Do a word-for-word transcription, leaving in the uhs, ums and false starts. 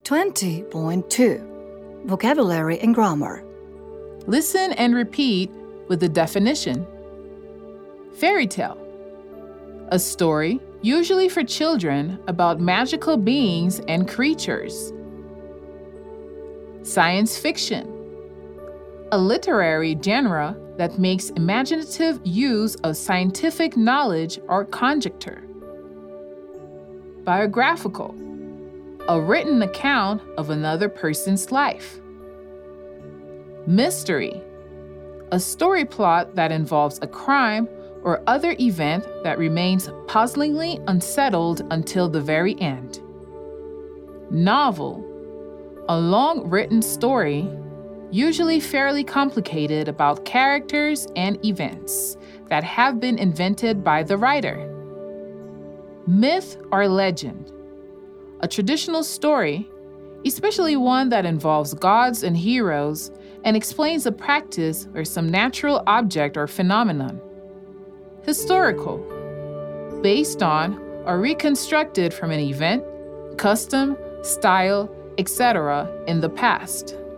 twenty point two Vocabulary and Grammar. Listen and repeat with the definition. Fairy tale. A story, usually for children, about magical beings and creatures. Science fiction. A literary genre that makes imaginative use of scientific knowledge or conjecture. Biographical. A written account of another person's life. Mystery. A story plot that involves a crime or other event that remains puzzlingly unsettled until the very end. Novel. A long written story, usually fairly complicated, about characters and events that have been invented by the writer. Myth or legend. A traditional story, especially one that involves gods and heroes and explains a practice or some natural object or phenomenon. Historical. Based on or reconstructed from an event, custom, style, et cetera in the past.